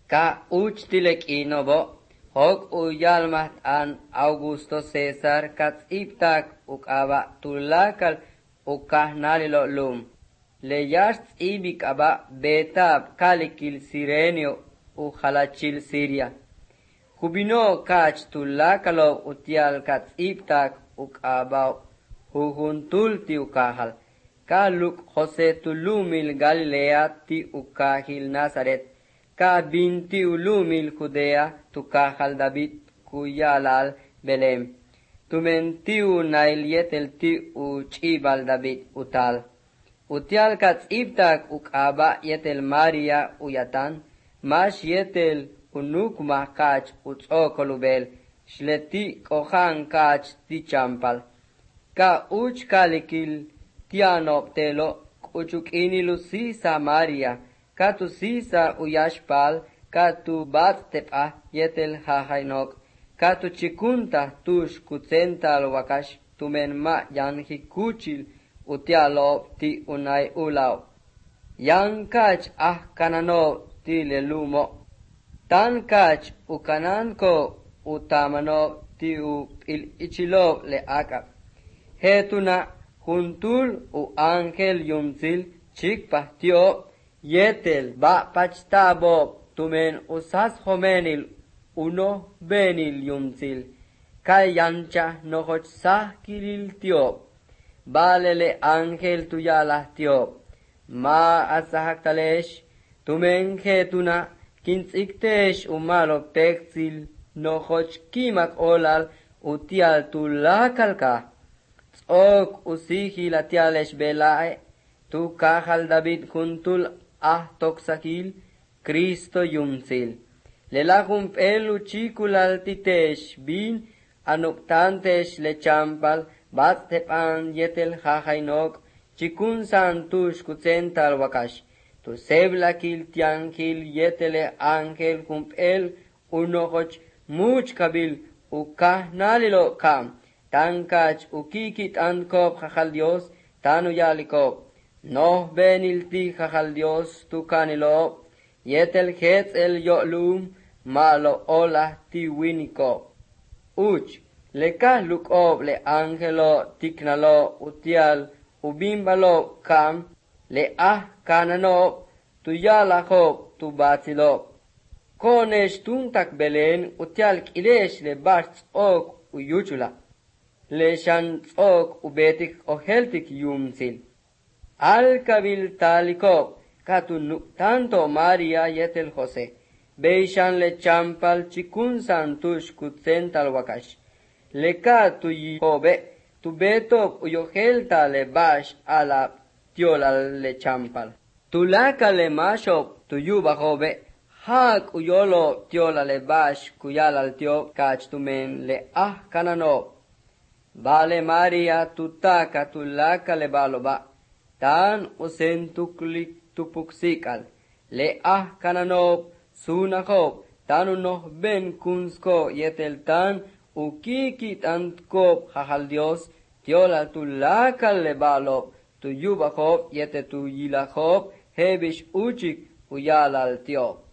Ka uchtilek inobo, hok uyalmat an Augusto César katziptak ukaba tulakal ukahnalilo lum. Leyast ibikaba betab kalikil sirenio uhalachil Siria. Kubino kach tulakalo utial katziptak ukaba huhuntulti ukahal. Kaluk Jose tulumil Galilea ti ukahil Nazaret. Ka binti ulumil Judea tukahal David kuyalal Belem. Tumentiu nail yetel ti uchibal David utal. Utial katziptak ukaba yetel Maria uyatan. Mash yetel unukma kach utzokolubel. Shleti kohan kach ti champal. Ka uch kalikil tianoptelo uchukinilu sisa Maria. Ka tu sisa uyashpal. Ka tu bat tepa yetel hahainok. Ka tu chikunta tush kutsental wakash tumen ma yanhi kuchil utialo ti unay ulaw. Yang kach kanano ti lelumo. Tan kach ukanan ko utamano ti il ichilo le akap. Hetuna juntul u angel yumzil chikpa tio yetel ba pachtabo tumen usas homenil uno benil yumzil. Kay yancha nohoch sah kilil tio. Balele angel tuyala tio. Ma asahaktalesh tumen hetuna kintziktesh umalok texil nohoch kimak olal utial tulakalka. Tzok usihi latialesh belae tu kahal David kuntul toksakil Cristo yumzil. Lelahum pelu chikulal titesh bin anuptantesh le champal bat tepan yetel hahainok chikun santush kutsental wakash. Tu seblakil tiankil yetele angel kumpel unohoch much kabil ukahnalilo kam. Tankach ukikit ankop hahal Dios tanu yalikop. Noh benilti hahal Dios tu kanilo. Yetel hetz el yolum malo ola ti winiko. Uch lekah lukob le angelo tiknalo utial ubimbalo kam le kanano tuyalakob tu batilo. Konesh tuntak belen utial kilesh le bach ok uyuchula. Le shan ok ubetik oheltik yumzil. Al kabil talikop katun tanto Maria yetel Jose. Beishan le champal chikun santush kutsental wakash. Le ka tu yihobe tu betop uyohelta le bash ala tiola le champal. Tu laka le mashop tu yubahobe. Hak uyolo tiola le bash kuyal al tio kach tumen le kanano. Vale Maria tutaka tu laka le baloba. Tan usentuklik tupuksikal. Le kanano sunakop. Tanu noh ben kunsko yetel tan ukikit antkop hahal Dios. Tiola tu laka le balop. Tu yubakop yete tu yilakop. Hebish uchik uyalal tio.